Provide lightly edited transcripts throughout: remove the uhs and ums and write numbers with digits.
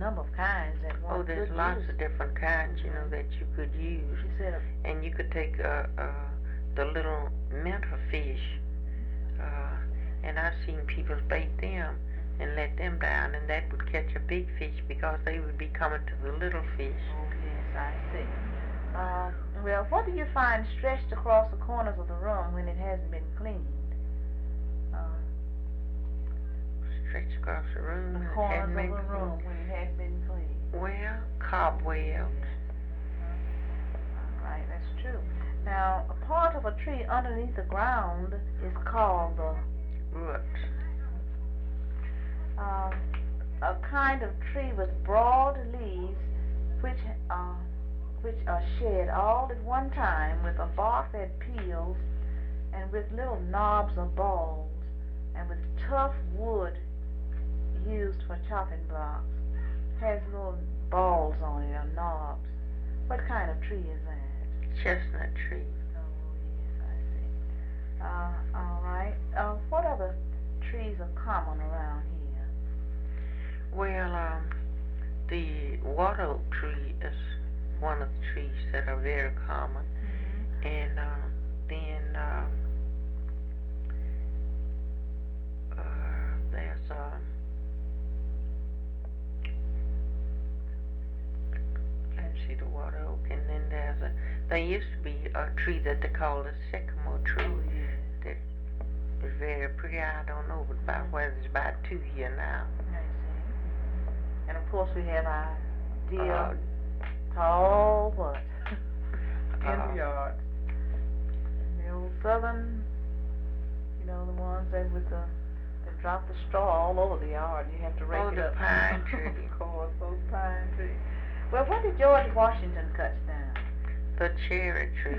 number of kinds that one could use. Oh, there's lots of different kinds, you know, that you could use. She said, and you could take the little minter fish, and I've seen people bait them and let them down, and that would catch a big fish because they would be coming to the little fish. Oh, yes, I see. Well, what do you find stretched across the corners of the room when it hasn't been cleaned? Stretched across the room The when it corners hadn't of been the cleaned. room when it hadn't been cleaned. Well, cobwebs. All right, that's true. Now, a part of a tree underneath the ground is called the Roots. a kind of tree with broad leaves which are shed all at one time, with a bark that peels, and with little knobs or balls, and with tough wood used for chopping blocks. Has little balls on it or knobs. What kind of tree is that? Chestnut tree. Oh, yes, I see. All right. What other trees are common around here? Well, the water oak tree is one of the trees that are very common. Mm-hmm. And then there's let's see, the water oak, and then there used to be a tree that they call the sycamore tree. Oh, yeah. That is very pretty. I don't know about whether there's about 2 here now. I see. And of course we have our dear tall what? In the yard. The old southern, you know, the ones that drop the straw all over the yard. You have to rake it the up. pine tree. Of course, those pine trees. Well, what did George Washington cut down? The cherry tree.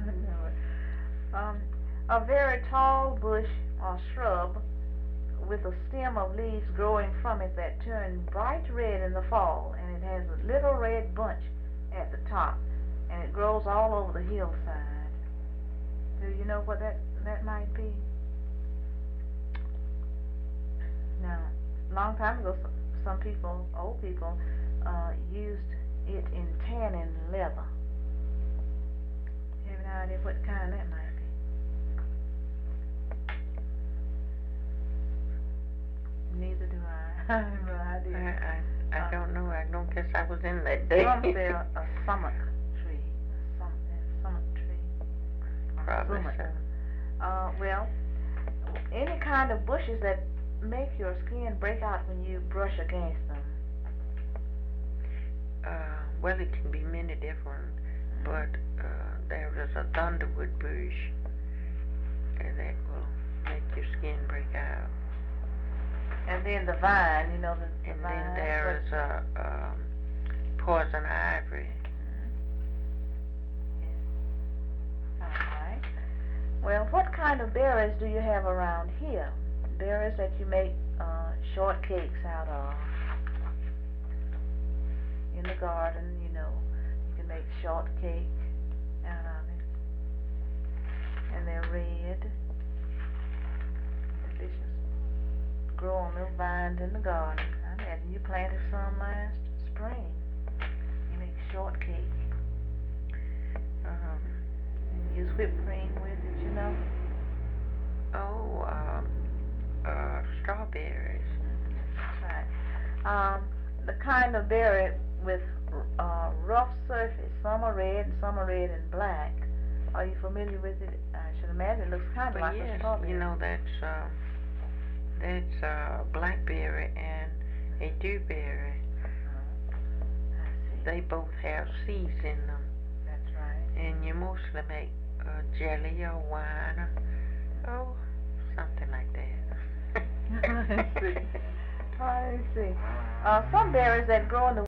A very tall bush or shrub with a stem of leaves growing from it that turn bright red in the fall, and it has a little red bunch at the top, and it grows all over the hillside. Do you know what that might be? Now, a long time ago, some people, old people, used it in tanning leather. You have an idea what kind that might be? Neither do I. I have no idea. I don't know. I don't guess I was in that day. Some say a sumach tree. A sumach tree. Probably Sumac. so. Well, any kind of bushes that make your skin break out when you brush against them. Well, it can be many different, but there is a thunderwood bush that will make your skin break out. And then the vine, you know, the And vine. then there is poison ivy. All right. Well, what kind of berries do you have around here? Berries that you make shortcakes out of. In the garden, you know, you can make shortcake out of it. And they're red. Delicious. Grow on little vines in the garden. I imagine you planted some last spring. You make shortcake. You use whipped cream with it, you know. Strawberries. That's right. The kind of berry with rough surface. Some are red and some are red and black. Are you familiar with it? I should imagine it looks kind of like a strawberry. You know, that's blackberry and a dewberry. I see. They both have seeds in them. That's right. And you mostly make jelly or wine or something like that. I see. Some berries that grow in the